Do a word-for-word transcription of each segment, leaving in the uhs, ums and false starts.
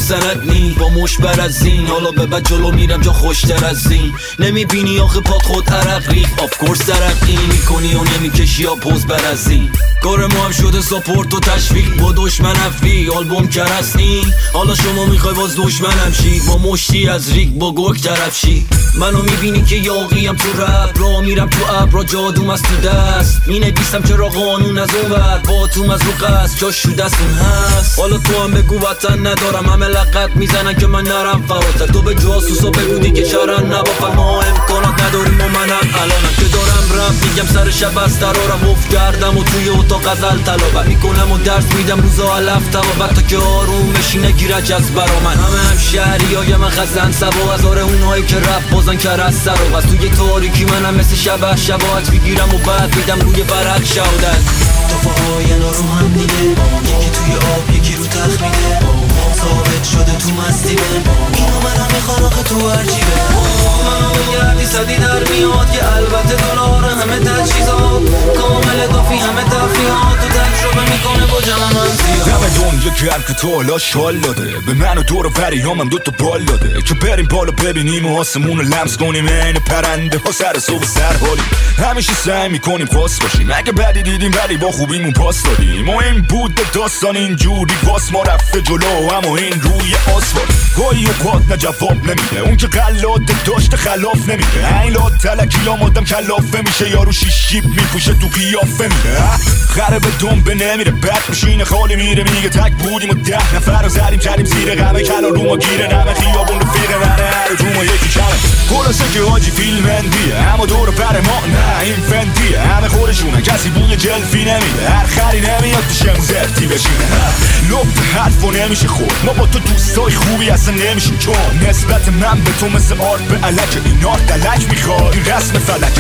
سند نی با مش بر از این، حالا به بعد جلو میرم جا خوشتر از این. نمیبینی آخه پات خود عرق ریخ، آف کورس ترقی میکنی و نمیکشی یا پوز بر از این. کار ما هم شده ساپورت و تشویق با دشمن افری، آلبوم کرسنی. حالا شما میخوای باز دشمنم شی، با مشتی از ریگ با گرگ طرف شی. منو میبینی که یاقیم تو رپ، را میرم تو ابرا جادوم از تو دست. مینویسم چرا قانون از اون ور، با تو از رو قصد جاش شو دستون هست. حالا تو هم بگو وطن ندارم، همه لقت میزنن که من نرم فراتر. تو به جاسوسا بگو دیگه شرن نبافر، ما امکانات نداریم و منم الانم که دارم رپ میگم سر شب از ترارم افت کردم و توی اتاق غزل تلاوت میکنم و درس میدم روزا علف تبابت تا که آروم بشی نگیرج از برا من. همه هم شهری های من خزن سبا هزار اونهایی که رپ بازن کر از سر و بس. توی تاریکی منم مثل شبه شباهت میگیرم و بعد میدم روی برق شهادت. تفاهای نارو هم دیگه، یکی توی آب یکی رو تخت میده، ثابت شده تو مستی بن اینو منم میخوان آخه تو عجیبه. منو بگردی صدی در میاد که البته دلار همه تجهیزات کامل دافی همه تفریحات تو تجربه میکنه با جمع من زیاد. دم دنیا گرم که تو حالا شال داده، به من و دور و بریامم دوتا بال داده که بریم بالا ببینیم و آسمون رو لمس کنیم این پرنده ها سر صبح سر حالی. همیشه سعی میکنیم خاص باشیم، اگه بدی دیدیم ولی با خوبیمون پاس دادیم و این بود داستان اینجوری باس ما رفته جلو اما این روی آسفالت. گاهی اوقات نه جواب نمیده، اون که قلاده داشته خلاف نمیده. این لات تلکی آمادم کلافه میشه، یارو شیش جیب میپوشه تو قیافه میده. خره به دنبه نمیره، بد میشینه خالی میره میگه تک بودیم و ده نفر رو زدیم کردیم زیر غمه کنار رو ما گیره نمه خیابون رفیقه منه هر رو ما یکی کمه. خلاصه که حاجی فیلم اندیه اما دور بر ما نه این فندیه، همه خورشونه کسی بوی جلفی نمیده، هر خری نمیاد پیشمون زرتی بشینه. لب حرف و نمیشه خورد، ما با تو دوستای خوبی اصلا نمیشیم چون نسبت من به تو مثل آرد به علک، این آرد دلک میخواد این رسم فلکه.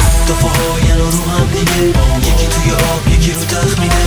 تفاهای نارو هم دیگه، یکی توی آب یکی رو تخت میده،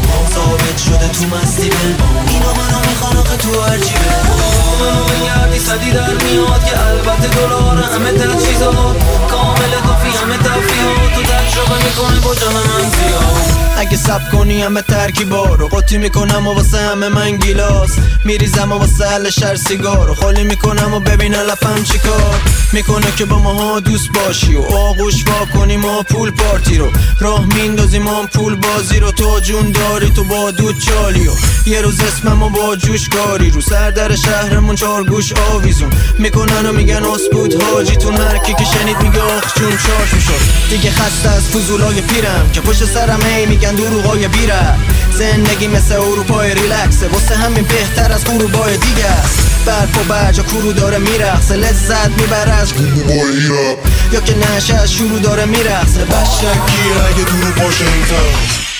ثابت شده تو مستی بن اینو منو میخوان آخه تو عجیبه. منو بگردی صدی در میاد که البته دلار همه تجهیزات کامل دافی همه تفریحات تو تجربه میکنه با جمع من زیاد. اگه سب کنی همه ترکیبا رو قاطی میکنم و واسه همه من گیلاس میریزم و واسه حل شر سیگار رو خالی میکنم و ببین علفم چی کار میکنه که با ماها دوست باشی و آغوش وا کنی ما پول پارتی رو راه میندازیم هم پول بازی رو. تو جون داری تو با دود چالی و یه روز اسممو با جوش کاری رو سر در شهرمون چار گوش آویزون میکنن و میگن اسپود حاجیتون. هر کی که شنید میگه آخ جون چارش میشد دیگه خسته از فضولای پیرم که پشت سرم ای میگن دروغای بیره. زندگی مثل اروپای ریلکسه واسه همین بهتر از غروبای دیگه است. برف و برجا کرو داره میرقصه لذت میبره از غروبای ایران یا که نشه از شروع داره میرقصه. بشکی اگه دورو باشه این